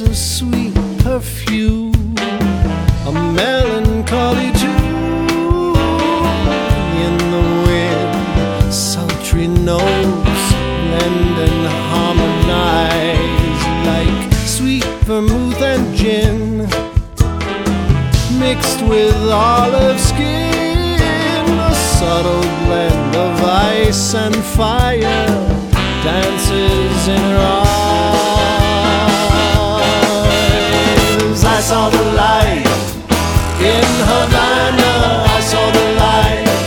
a sweet perfume, a melancholy tune in the wind. Sultry notes blend and harmonize like sweet vermouth and gin, mixed with olive skin. A subtle blend of ice and fire dances in her eyes. I saw the light in Havana. I saw the light.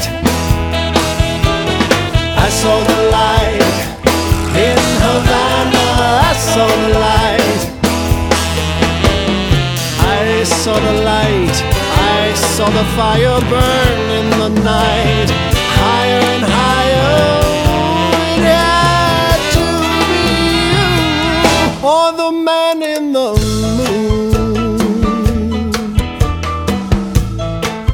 I saw the light in Havana. I saw the light. I saw the light. I saw the fire burn in the night.